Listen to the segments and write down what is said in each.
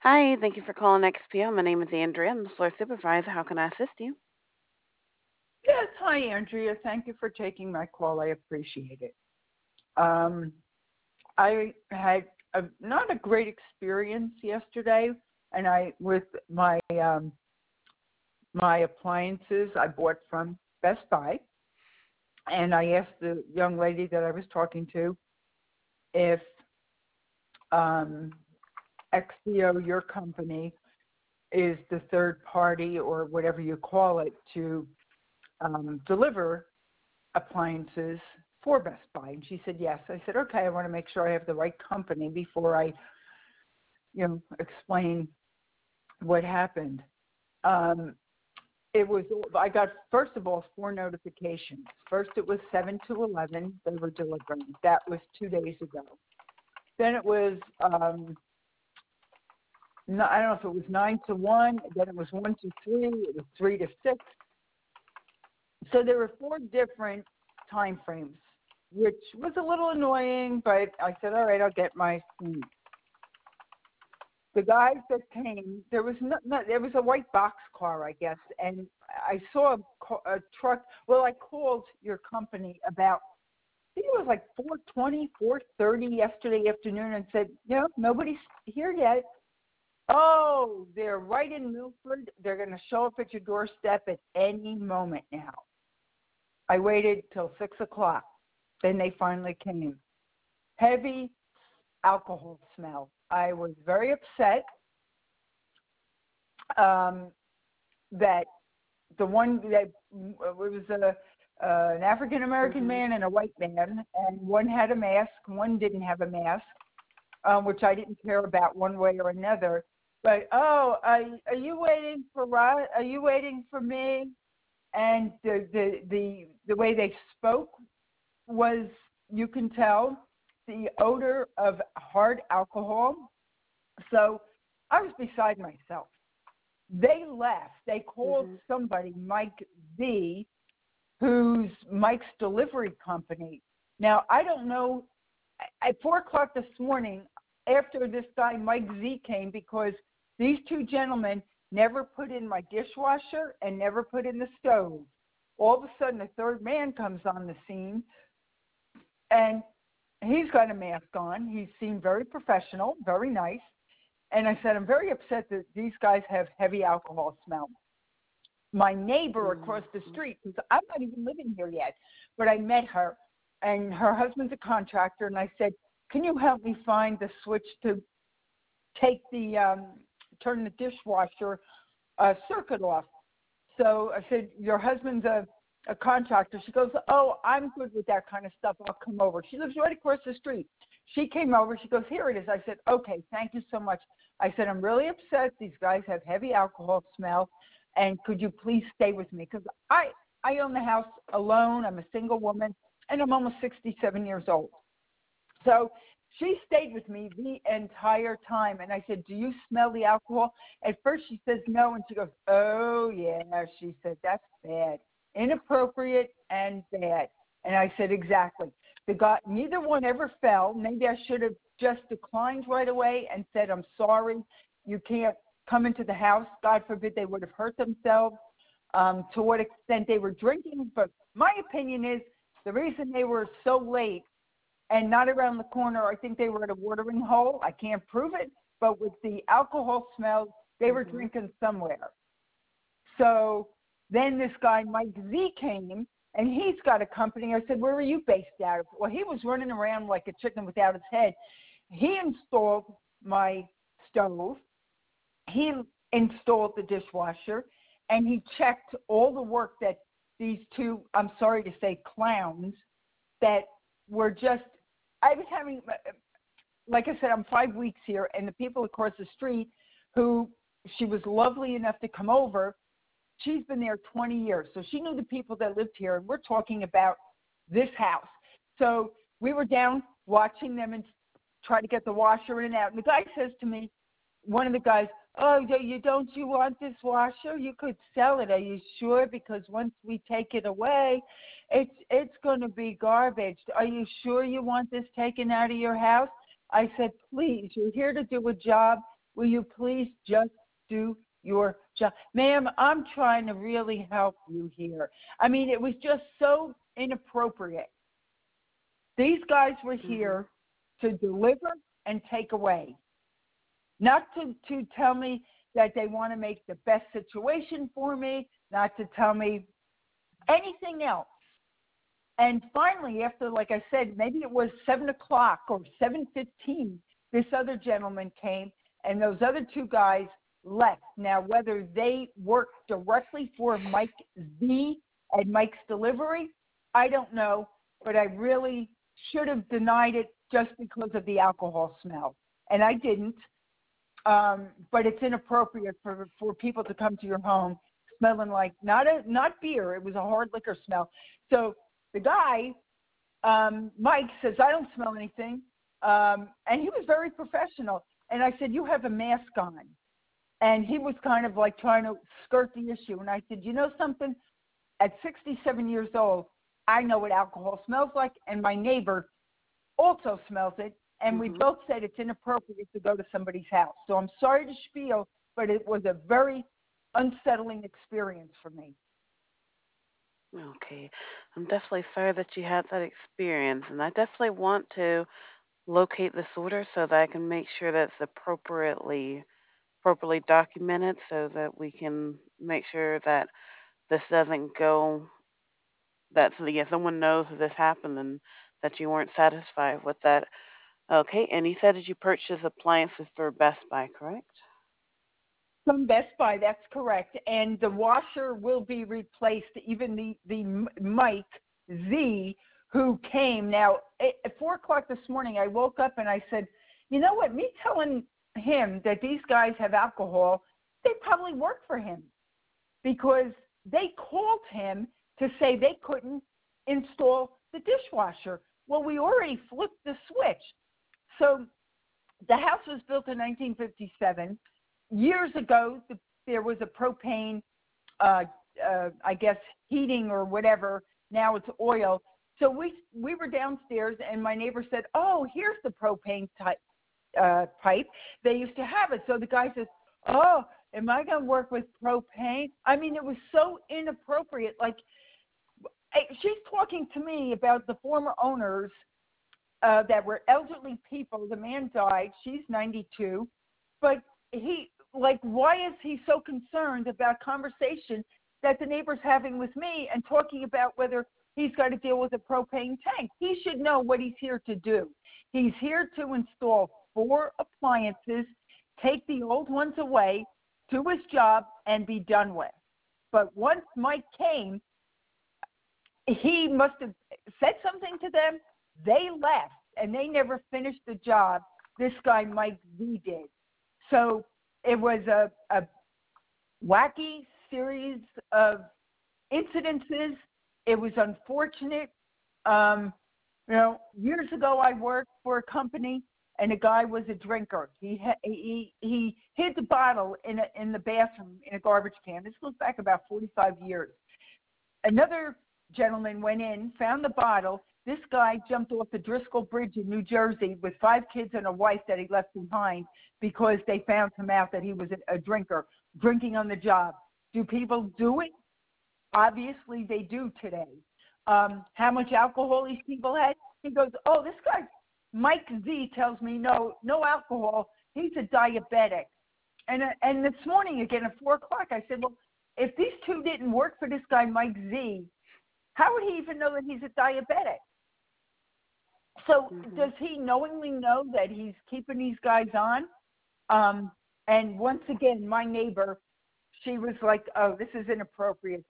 Hi, thank you for calling XPO. My name is Andrea. I'm the floor supervisor. How can I assist you? Yes, hi Andrea. Thank you for taking my call. I appreciate it. Um, I had not a great experience yesterday, and I with my appliances I bought from Best Buy, and I asked the young lady that I was talking to if um, XPO, your company, is the third party or whatever you call it to deliver appliances for Best Buy? And she said yes. I said, okay, I want to make sure I have the right company before I, explain what happened. Um, I got, first of all, 4 notifications. First, it was 7 to 11. They were delivering. That was 2 days ago. Then it was, no, I don't know if it was 9 to 1. Then it was 1 to 3. It was 3 to 6. So there were 4 different time frames, which was a little annoying, but I said, all right, I'll get my food. The guys that came, there was there was a white box car, I guess, and I saw a truck. Well, I called your company about, I think it was like 4:20, 4:30 yesterday afternoon, and said, nobody's here yet. Oh, they're right in Milford. They're going to show up at your doorstep at any moment now. I waited till 6 o'clock. Then they finally came. Heavy alcohol smell. I was very upset that the one that it was an African American man and a white man, and one had a mask, one didn't have a mask, which I didn't care about one way or another. But are you waiting for Rod? Are you waiting for me? And the way they spoke was, you can tell, the odor of hard alcohol. So I was beside myself. They left. They called somebody, Mike Z, who's Mike's delivery company. Now, I don't know, at 4 o'clock this morning, after this guy Mike Z came, because these two gentlemen never put in my dishwasher and never put in the stove. All of a sudden, a third man comes on the scene, and he's got a mask on. He seemed very professional, very nice. And I said, I'm very upset that these guys have heavy alcohol smell. My neighbor across the street, because I'm not even living here yet, but I met her, and her husband's a contractor, and I said, can you help me find the switch to take turn the dishwasher circuit off? So I said, your husband's a contractor. She goes, oh, I'm good with that kind of stuff. I'll come over. She lives right across the street. She came over. She goes, here it is. I said, okay, thank you so much. I said, I'm really upset. These guys have heavy alcohol smell, and could you please stay with me? Because I own the house alone. I'm a single woman, and I'm almost 67 years old. So she stayed with me the entire time, and I said, do you smell the alcohol? At first she says no, and she goes, oh, yeah. She said, that's bad, inappropriate and bad. And I said, exactly. Neither one ever fell. Maybe I should have just declined right away and said, I'm sorry, you can't come into the house. God forbid they would have hurt themselves. To what extent they were drinking. But my opinion is the reason they were so late and not around the corner, I think they were at a watering hole. I can't prove it, but with the alcohol smell, they were drinking somewhere. So then this guy, Mike Z, came, and he's got a company. I said, where are you based out of? Well, he was running around like a chicken without his head. He installed my stove. He installed the dishwasher, and he checked all the work that these two, I'm sorry to say, clowns that were just, I was having, like I said, I'm 5 weeks here, and the people across the street who she was lovely enough to come over, she's been there 20 years. So she knew the people that lived here, and we're talking about this house. So we were down watching them and try to get the washer in and out. And the guy says to me, one of the guys, oh, you want this washer? You could sell it. Are you sure? Because once we take it away, it's going to be garbage. Are you sure you want this taken out of your house? I said, please, you're here to do a job. Will you please just do your job? Ma'am, I'm trying to really help you here. I mean, it was just so inappropriate. These guys were here to deliver and take away, not to tell me that they want to make the best situation for me, not to tell me anything else. And finally, after, like I said, maybe it was 7 o'clock or 7:15, this other gentleman came, and those other two guys left. Now, whether they worked directly for Mike Z and Mike's Delivery, I don't know, but I really should have denied it just because of the alcohol smell. And I didn't. But it's inappropriate for people to come to your home smelling like not beer. It was a hard liquor smell. So the guy, Mike, says, I don't smell anything. And he was very professional. And I said, you have a mask on. And he was kind of like trying to skirt the issue. And I said, you know something? At 67 years old, I know what alcohol smells like. And my neighbor also smells it. And we both said it's inappropriate to go to somebody's house. So I'm sorry to spiel, but it was a very unsettling experience for me. Okay. I'm definitely sorry that you had that experience, and I definitely want to locate this order so that I can make sure that's appropriately documented so that we can make sure that this doesn't go that so yeah, someone knows that this happened and that you weren't satisfied with that. Okay, and you said that you purchased appliances through Best Buy, correct? From Best Buy, that's correct. And the washer will be replaced. Even the Mike Z who came. Now, at 4 o'clock this morning, I woke up and I said, you know what, me telling him that these guys have alcohol, they probably work for him because they called him to say they couldn't install the dishwasher. Well, we already flipped the switch. So the house was built in 1957. Years ago, there was a propane, I guess, heating or whatever. Now it's oil. So we were downstairs, and my neighbor said, oh, here's the propane pipe. They used to have it. So the guy says, oh, am I going to work with propane? I mean, it was so inappropriate. Like, she's talking to me about the former owners that were elderly people. The man died. She's 92. But why is he so concerned about conversation that the neighbor's having with me and talking about whether he's got to deal with a propane tank? He should know what he's here to do. He's here to install 4 appliances, take the old ones away, do his job, and be done with. But once Mike came, he must have said something to them. They left, and they never finished the job this guy, Mike Z, did. So it was a wacky series of incidences. It was unfortunate. Years ago I worked for a company, and a guy was a drinker. He hid the bottle in the bathroom in a garbage can. This goes back about 45 years. Another gentleman went in, found the bottle. This guy jumped off the Driscoll Bridge in New Jersey with 5 kids and a wife that he left behind because they found him out that he was a drinker, drinking on the job. Do people do it? Obviously, they do today. How much alcohol these people had? He goes, oh, this guy, Mike Z, tells me no alcohol. He's a diabetic. And this morning, again, at 4 o'clock, I said, well, if these two didn't work for this guy, Mike Z, how would he even know that he's a diabetic? So does he knowingly know that he's keeping these guys on? And once again, my neighbor, she was like, oh, this is inappropriate.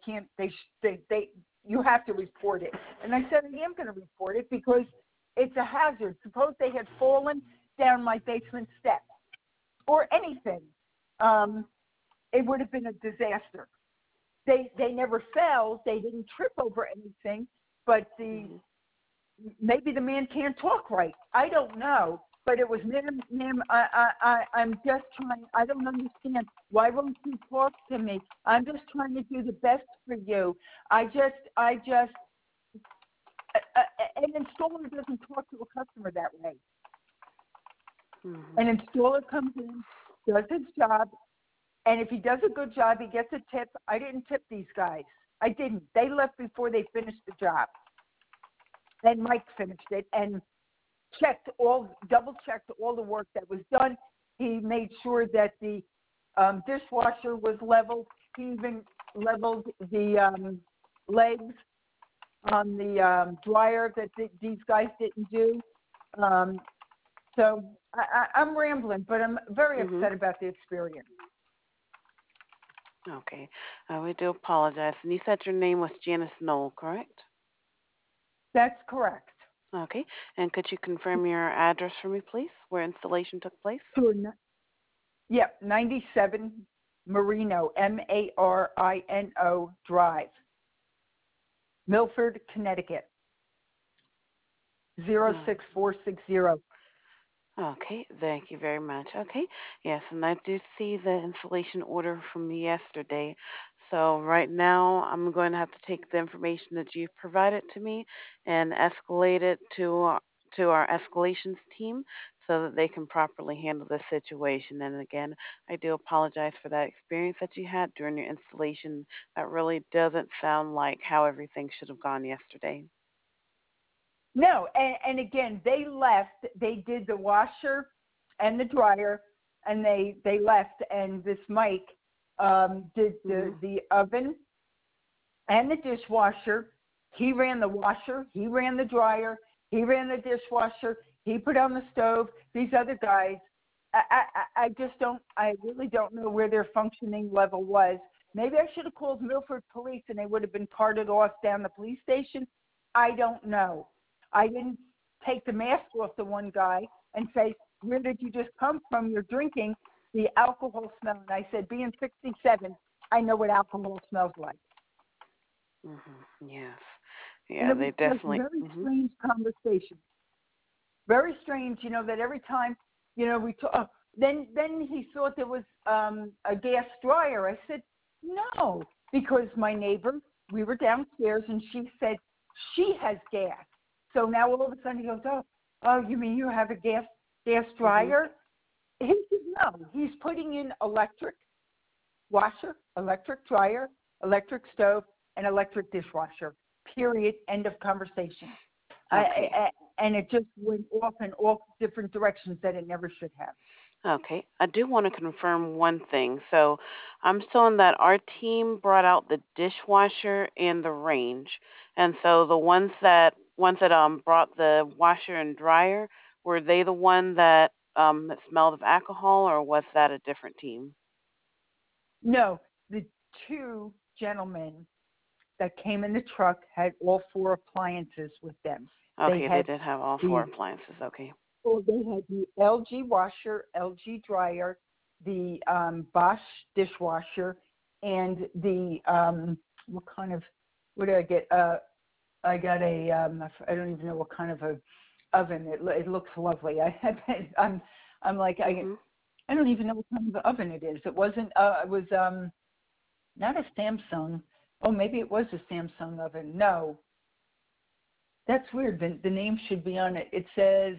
You have to report it. And I said, I am going to report it because it's a hazard. Suppose they had fallen down my basement steps or anything. It would have been a disaster. They never fell. They didn't trip over anything, but maybe the man can't talk right. I don't know, but it was, ma'am, I'm just trying. I don't understand. Why won't you talk to me? I'm just trying to do the best for you. An installer doesn't talk to a customer that way. Mhm. An installer comes in, does his job, and if he does a good job, he gets a tip. I didn't tip these guys. I didn't. They left before they finished the job. Then Mike finished it and double checked all the work that was done. He made sure that the dishwasher was leveled. He even leveled the legs on the dryer that these guys didn't do. Um, so I'm rambling, but I'm very Mhm. upset about the experience. Okay. We do apologize. And you said your name was Janice Knoll, correct? That's correct. Okay. And could you confirm your address for me, please, where installation took place? Sure. Yep, 97 Marino, Marino Drive, Milford, Connecticut, No. 06460. Okay, thank you very much. Okay, yes, and I do see the installation order from yesterday. So right now, I'm going to have to take the information that you've provided to me and escalate it to our escalations team so that they can properly handle the situation. And again, I do apologize for that experience that you had during your installation. That really doesn't sound like how everything should have gone yesterday. No, and again, they left. They did the washer and the dryer, and they left. And this Mike did Mhm. the oven and the dishwasher. He ran the washer. He ran the dryer. He ran the dishwasher. He put on the stove. These other guys, I just don't. I really don't know where their functioning level was. Maybe I should have called Milford Police, and they would have been carted off down the police station. I don't know. I didn't take the mask off the one guy and say, "Where did you just come from? You're drinking the alcohol smell." And I said, "Being 67, I know what alcohol smells like." Mhm. Yes. And Yeah, it was they just definitely. very Mhm. strange conversation. Very strange, that every time, we talk. Then he thought there was a gas dryer. I said, no, because my neighbor, we were downstairs, and she said she has gas. So now all of a sudden he goes, oh, you mean you have a gas Mhm. dryer? He said, no, he's putting in electric washer, electric dryer, electric stove, and electric dishwasher. Period. End of conversation. Okay. And it just went off in all different directions that it never should have. Okay. I do want to confirm one thing. So I'm showing that our team brought out the dishwasher and the range. And so the ones that brought the washer and dryer, were they the one that smelled of alcohol, or was that a different team? No, the two gentlemen that came in the truck had all four appliances with them. They Okay, they had did have all four the appliances. Okay. they had the LG washer, LG dryer, the Bosch dishwasher, and the what did I get? I got I don't even know what kind of a oven. It looks lovely. I'm like Mhm. I don't even know what kind of oven it is. It wasn't. It was not a Samsung. Oh, maybe it was a Samsung oven. No, that's weird. The name should be on it. It says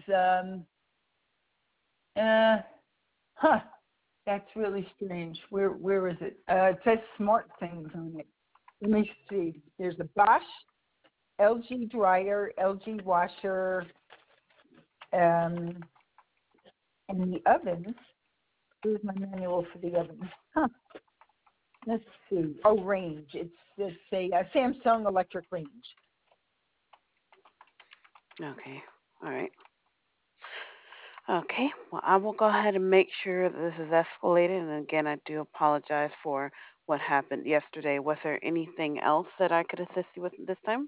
uh huh. That's really strange. Where is it? It says Smart Things on it. Let me see. There's a Bosch, LG dryer, LG washer, um, and the ovens. Here's my manual for the ovens. Huh. Let's see. Oh, range. It's a Samsung electric range. Okay. All right. Okay. Well, I will go ahead and make sure that this is escalated. And again, I do apologize for what happened yesterday. Was there anything else that I could assist you with this time?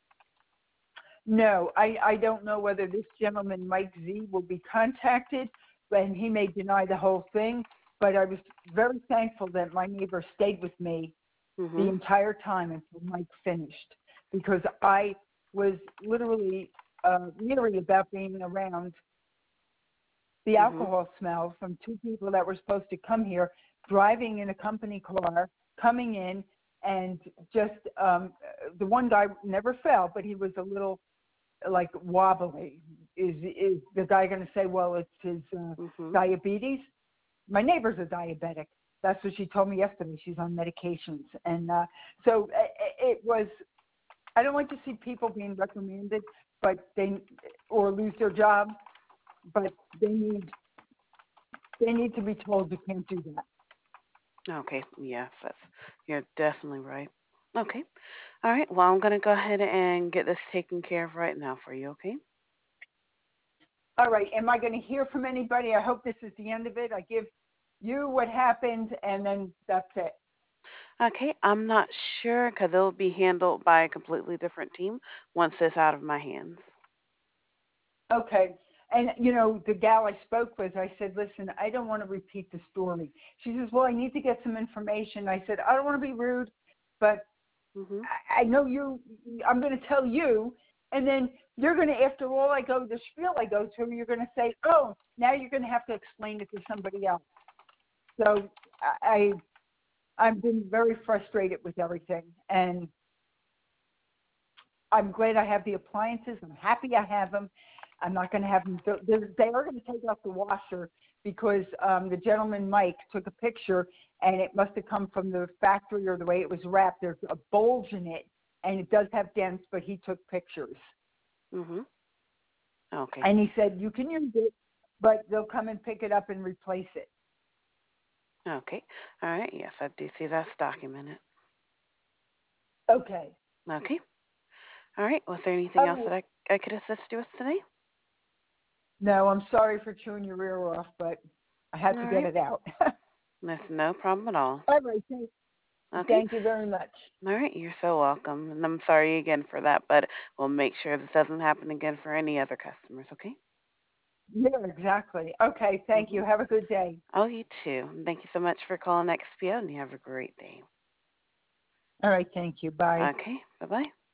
No, I don't know whether this gentleman, Mike Z, will be contacted, and he may deny the whole thing. But I was very thankful that my neighbor stayed with me the Mhm. entire time until Mike finished, because I was literally leery about being around the Mhm. alcohol smell from two people that were supposed to come here, driving in a company car, coming in, and just the one guy never fell, but he was a little like wobbly. is the guy going to say, well, it's his Mhm. diabetes? My neighbor's a diabetic. That's what she told me yesterday. She's on medications, and so it was. I don't like to see people being reprimanded, but they or lose their job, but they need to be told you can't do that. Okay. Yes, you're definitely right. Okay. All right. Well, I'm gonna go ahead and get this taken care of right now for you. Okay. All right. Am I going to hear from anybody? I hope this is the end of it. I give you what happened, and then that's it. Okay. I'm not sure because it'll be handled by a completely different team once it's out of my hands. Okay. And, the gal I spoke with, I said, listen, I don't want to repeat the story. She says, well, I need to get some information. I said, I don't want to be rude, but Mhm. I know I'm going to tell you, and then you're going to, after all the spiel I go to, you're going to say, oh, now you're going to have to explain it to somebody else. So I've been very frustrated with everything, and I'm glad I have the appliances. I'm happy I have them. I'm not going to have them. They are going to take off the washer because the gentleman, Mike, took a picture, and it must have come from the factory or the way it was wrapped. There's a bulge in it, and it does have dents, but he took pictures. Mhm. Okay. And he said, you can use it, but they'll come and pick it up and replace it. Okay. All right. Yes, I do see that's documented. Okay. Okay. All right. Was there anything All else right. that I could assist you with today? No, I'm sorry for chewing your ear off, but I had All to get right. it out. That's no problem at all. All right. Okay. Thank you very much. All right. You're so welcome. And I'm sorry again for that, but we'll make sure this doesn't happen again for any other customers. Okay. Yeah, exactly. Okay, thank Mhm. you. Have a good day. Oh, you too. And thank you so much for calling XPO, and you have a great day. All right, thank you. Bye. Okay. Bye bye.